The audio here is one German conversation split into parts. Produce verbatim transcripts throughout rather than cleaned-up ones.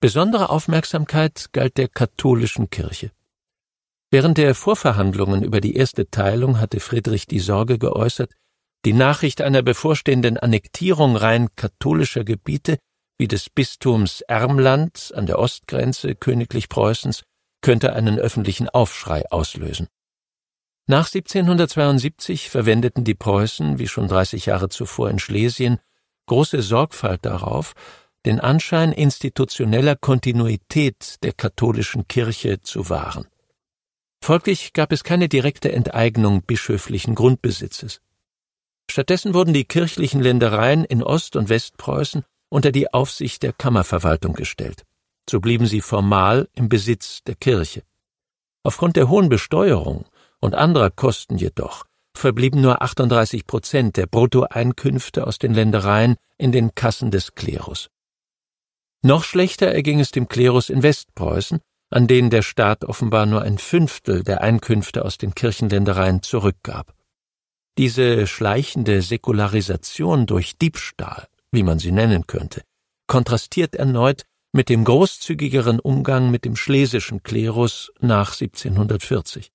Besondere Aufmerksamkeit galt der katholischen Kirche. Während der Vorverhandlungen über die erste Teilung hatte Friedrich die Sorge geäußert, die Nachricht einer bevorstehenden Annektierung rein katholischer Gebiete wie des Bistums Ermland an der Ostgrenze Königlich Preußens könnte einen öffentlichen Aufschrei auslösen. Nach siebzehnhundertzweiundsiebzig verwendeten die Preußen, wie schon dreißig Jahre zuvor in Schlesien, große Sorgfalt darauf, den Anschein institutioneller Kontinuität der katholischen Kirche zu wahren. Folglich gab es keine direkte Enteignung bischöflichen Grundbesitzes. Stattdessen wurden die kirchlichen Ländereien in Ost- und Westpreußen unter die Aufsicht der Kammerverwaltung gestellt. So blieben sie formal im Besitz der Kirche. Aufgrund der hohen Besteuerung und anderer Kosten jedoch verblieben nur achtunddreißig Prozent der Bruttoeinkünfte aus den Ländereien in den Kassen des Klerus. Noch schlechter erging es dem Klerus in Westpreußen, an denen der Staat offenbar nur ein Fünftel der Einkünfte aus den Kirchenländereien zurückgab. Diese schleichende Säkularisation durch Diebstahl, wie man sie nennen könnte, kontrastiert erneut mit dem großzügigeren Umgang mit dem schlesischen Klerus nach siebzehnhundertvierzig.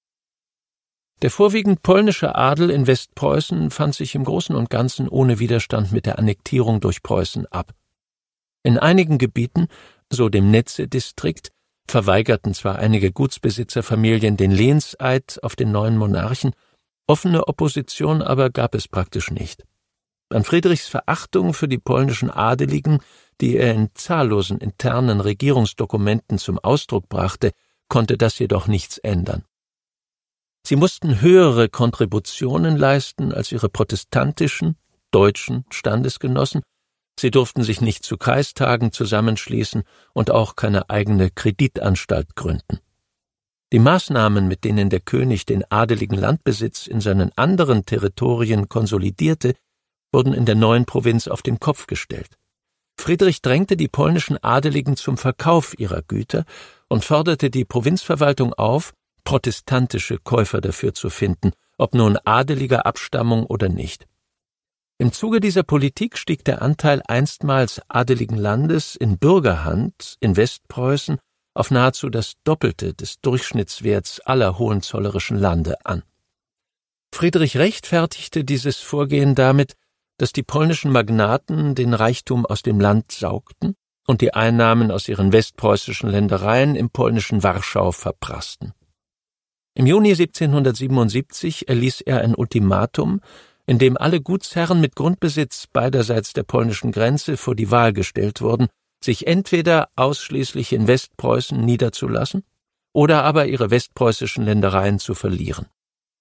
Der vorwiegend polnische Adel in Westpreußen fand sich im Großen und Ganzen ohne Widerstand mit der Annektierung durch Preußen ab. In einigen Gebieten, so dem Netze-Distrikt, verweigerten zwar einige Gutsbesitzerfamilien den Lehnseid auf den neuen Monarchen, offene Opposition aber gab es praktisch nicht. An Friedrichs Verachtung für die polnischen Adeligen, die er in zahllosen internen Regierungsdokumenten zum Ausdruck brachte, konnte das jedoch nichts ändern. Sie mussten höhere Kontributionen leisten als ihre protestantischen, deutschen Standesgenossen, sie durften sich nicht zu Kreistagen zusammenschließen und auch keine eigene Kreditanstalt gründen. Die Maßnahmen, mit denen der König den adeligen Landbesitz in seinen anderen Territorien konsolidierte, wurden in der neuen Provinz auf den Kopf gestellt. Friedrich drängte die polnischen Adeligen zum Verkauf ihrer Güter und forderte die Provinzverwaltung auf, protestantische Käufer dafür zu finden, ob nun adeliger Abstammung oder nicht. Im Zuge dieser Politik stieg der Anteil einstmals adeligen Landes in Bürgerhand in Westpreußen auf nahezu das Doppelte des Durchschnittswerts aller hohenzollerischen Lande an. Friedrich rechtfertigte dieses Vorgehen damit, dass die polnischen Magnaten den Reichtum aus dem Land saugten und die Einnahmen aus ihren westpreußischen Ländereien im polnischen Warschau verprassten. Im Juni siebzehnhundertsiebenundsiebzig erließ er ein Ultimatum, in dem alle Gutsherren mit Grundbesitz beiderseits der polnischen Grenze vor die Wahl gestellt wurden, sich entweder ausschließlich in Westpreußen niederzulassen oder aber ihre westpreußischen Ländereien zu verlieren.